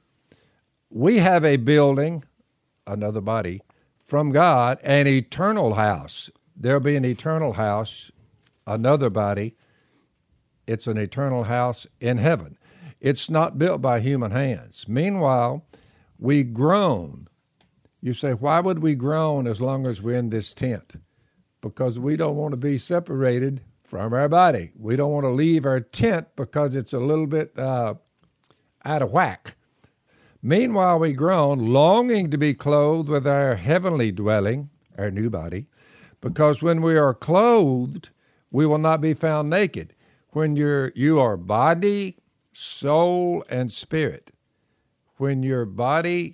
we have a building, another body, from God, an eternal house. There'll be an eternal house, another body. It's an eternal house in heaven. It's not built by human hands. Meanwhile, we groan. You say, why would we groan as long as we're in this tent? Because we don't want to be separated from our body. We don't want to leave our tent because it's a little bit out of whack. Meanwhile, we groan, longing to be clothed with our heavenly dwelling, our new body, because when we are clothed, we will not be found naked. When you are body soul, and spirit. When your body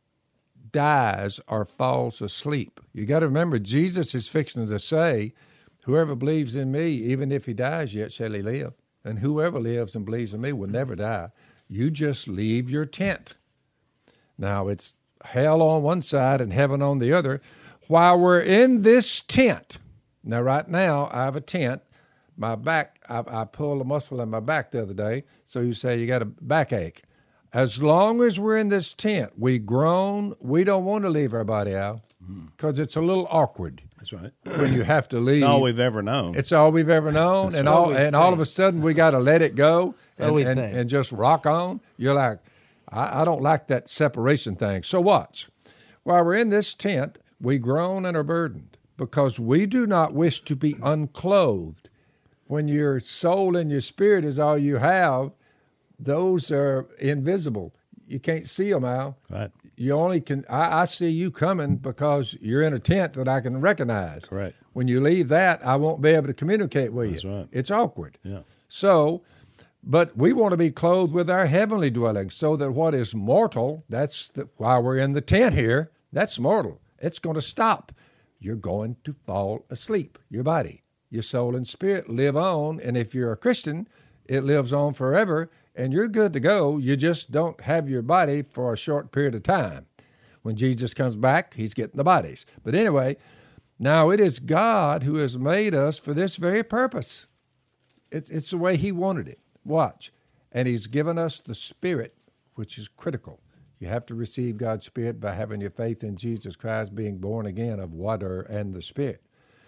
dies or falls asleep, you got to remember Jesus is fixing to say, whoever believes in me, even if he dies, yet shall he live. And whoever lives and believes in me will never die. You just leave your tent. Now, it's hell on one side and heaven on the other. While we're in this tent, now right now I have a tent. My back, I pulled a muscle in my back the other day, so you say you got a backache. As long as we're in this tent, we groan. We don't want to leave our body out because it's a little awkward.
That's right.
When you have to leave.
It's all we've ever known.
It's all we've ever known, and all of a sudden we got to let it go and just rock on. You're like, I don't like that separation thing. So watch. While we're in this tent, we groan and are burdened because we do not wish to be unclothed. When your soul and your spirit is all you have, those are invisible. You can't see them, Al.
Right.
You only can. I see you coming because you're in a tent that I can recognize.
Correct.
When you leave that, I won't be able to communicate with you.
That's right.
It's awkward.
Yeah.
So, but we want to be clothed with our heavenly dwelling, so that what is mortal, while we're in the tent here, that's mortal. It's going to stop. You're going to fall asleep. Your body, your soul, and spirit live on, and if you're a Christian, it lives on forever. And you're good to go. You just don't have your body for a short period of time. When Jesus comes back, he's getting the bodies. But anyway, now it is God who has made us for this very purpose. It's the way he wanted it. Watch. And he's given us the Spirit, which is critical. You have to receive God's Spirit by having your faith in Jesus Christ, being born again of water and the Spirit,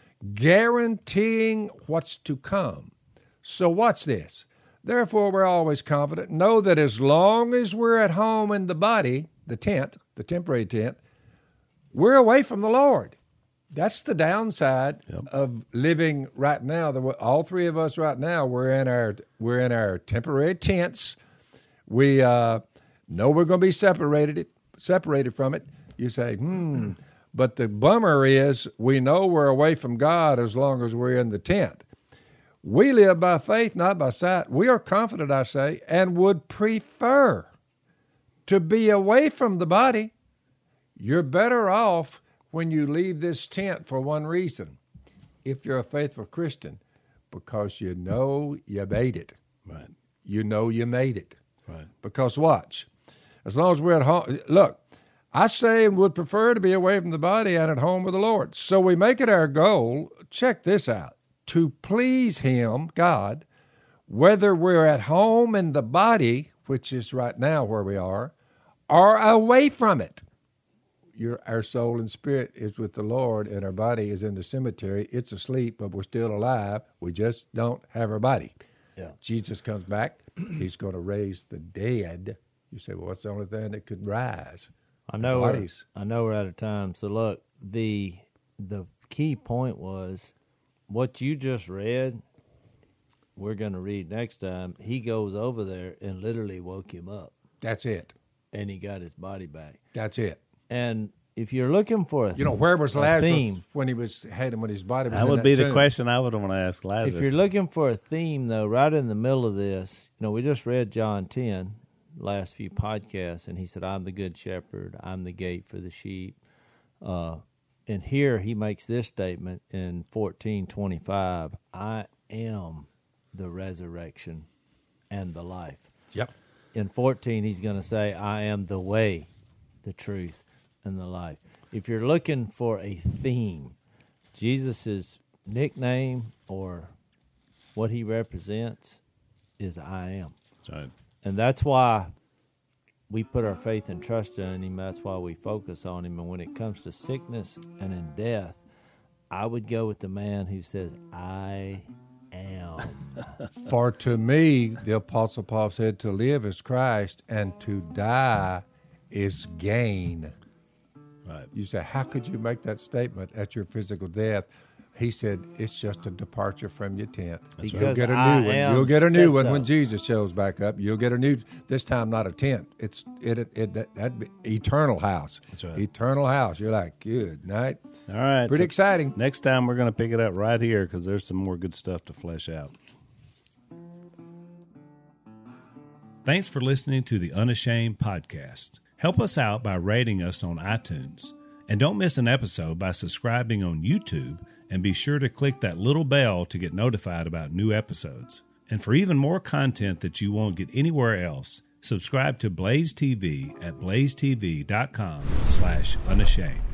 guaranteeing what's to come. So watch this. Therefore, we're always confident. Know that as long as we're at home in the body, the tent, the temporary tent, we're away from the Lord. That's the downside of living right now. All three of us right now, we're in our temporary tents. We know we're going to be separated from it. You say, But the bummer is we know we're away from God as long as we're in the tent. We live by faith, not by sight. We are confident, I say, and would prefer to be away from the body. You're better off when you leave this tent for one reason, if you're a faithful Christian, because you know you made it.
Right.
You know you made it.
Right.
Because watch, as long as we're at home, look, I say and would prefer to be away from the body and at home with the Lord. So we make it our goal, check this out, to please him, God, whether we're at home in the body, which is right now where we are, or away from it. Our soul and spirit is with the Lord, and our body is in the cemetery. It's asleep, but we're still alive. We just don't have our body.
Yeah.
Jesus comes back. He's going to raise the dead. You say, well, what's the only thing that could rise?
I know we're out of time. So look, the key point was what you just read. We're going to read next time. He goes over there and literally woke him up.
That's it.
And he got his body back.
That's it.
And if you're looking for
where was Lazarus when he had him when his body was
that
in
would be
tomb?
The question I would want to ask Lazarus.
If you're looking for a theme, though, right in the middle of this, we just read John 10, last few podcasts, and he said, I'm the good shepherd, I'm the gate for the sheep. And here he makes this statement in 14:25, I am the resurrection and the life.
Yep.
In 14, he's going to say, I am the way, the truth, and the life. If you're looking for a theme, Jesus' nickname or what he represents is I am.
That's right.
And that's why we put our faith and trust in him. That's why we focus on him. And when it comes to sickness and in death, I would go with the man who says, I am.
For to me, the Apostle Paul said, to live is Christ and to die is gain.
Right.
You say, how could you make that statement at your physical death? He said, it's just a departure from your tent.
Because
you'll get a new one. You'll get a new one when Jesus shows back up. You'll get a new, this time not a tent. That'd be eternal house.
That's right.
Eternal house. You're like, good night.
All right.
Pretty exciting.
Next time we're going to pick it up right here because there's some more good stuff to flesh out. Thanks for listening to the Unashamed podcast. Help us out by rating us on iTunes. And don't miss an episode by subscribing on YouTube, and be sure to click that little bell to get notified about new episodes. And for even more content that you won't get anywhere else, subscribe to Blaze TV at blazetv.com/unashamed.